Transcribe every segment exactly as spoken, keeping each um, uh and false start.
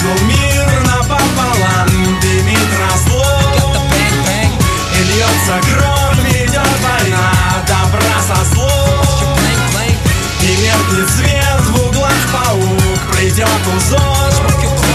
треснул мир напополам, дымит разлом, и льется кровь, идет война добра со злом, и меркнет свет в углах паук, придет узор,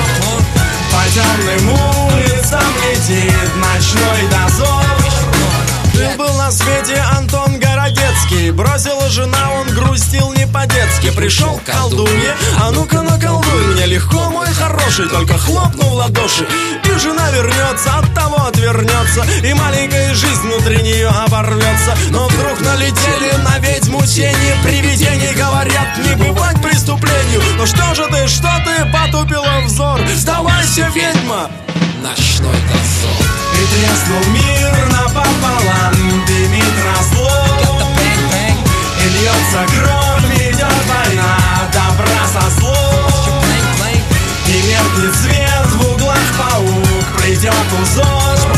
по темным улицам летит ночной дозор. Был на свете Антон Городецкий, бросила жена, он грустил не по-детски. Пришел к колдунье, а ну-ка наколдуй мне легко, мой хороший, только хлопнул в ладоши, и жена вернется, от того отвернется, и маленькая жизнь внутри нее оборвется. Но вдруг налетели на ведьму тени, привидений говорят, не бывать преступлению. Ну что же ты, что ты, потупила взор, сдавайся, ведьма! Ночной дозор. И треснул мир напополам, дымит разлом, и льется кровь, идет война добра со злом, и меркнет свет в углах паук, придет узор,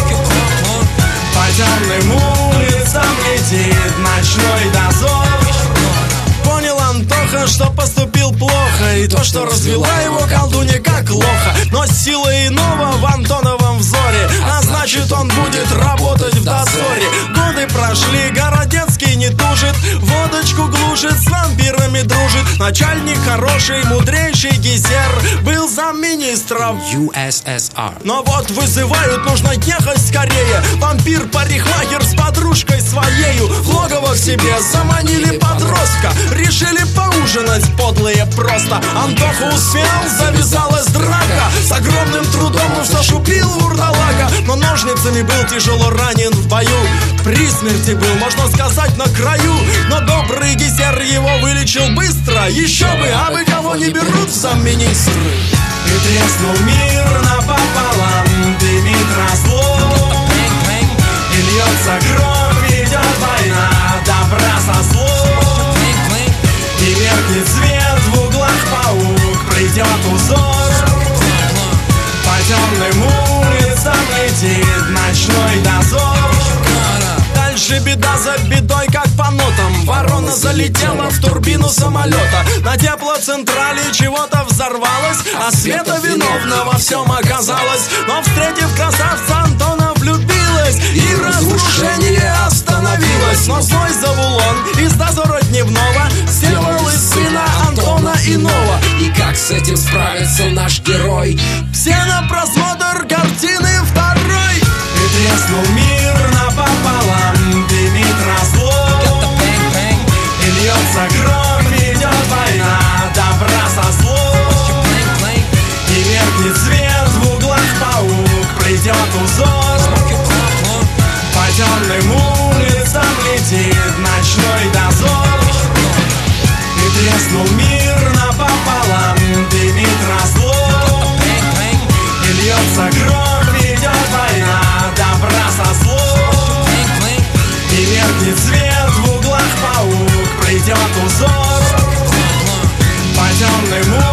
по темным улицам летит ночной дозор. Понял Антоха, что поступил плохо, и то, что развела его колдунья как лоха. Но сила иного в Антоновом взоре, а значит он будет работать в дозоре. Годы прошли, Городецкий не тужит, водочку глушит, с вампирами дружит. Начальник хороший, мудрейший Гизер, был замминистров ю эс эс ар. Но вот вызывают, нужно ехать скорее. Вампир-парикмахер с подружкой своею в логово к себе заманили подростка, решили поужинать подлые просто. Антоха успел, завязалась драка, с огромным трудом, ну что ж, убил вурдалака. Но ножницами был тяжело ранен в бою, при смерти был, можно сказать, на краю. Но добрый Гизер его вылечил быстро, еще бы, а бы кого не берут в замминистры. И треснул мир напополам, дымит разлом, и льется кровь, идет война добра со злом, и меркнет свет в углах паук, придет узор, по темным улицам летит ночной дозор. Дальше беда за бедой, как по нотам. Ворона залетела в турбину самолета, на теплоцентрале чего-то взорвалось, а Света виновна во всем оказалась. Но встретив красавца, Антона влюбилась, и разрушение остановилось. Но злой Завулон из дозора дневного сделал из сына Антона иного. И как с этим справится наш герой? Все на просмотр картины второй. И треснул мир напополам, дымит разлом, и льется кровь, идет война добра со злом, и меркнет свет в углах паук, придет узор, по темным улицам летит ночной дозор. И треснул мир напополам, дымит разлом, и льется кровь, идет война добра со злом, и меркнет свет в углах паук, придет узор, по темным улицам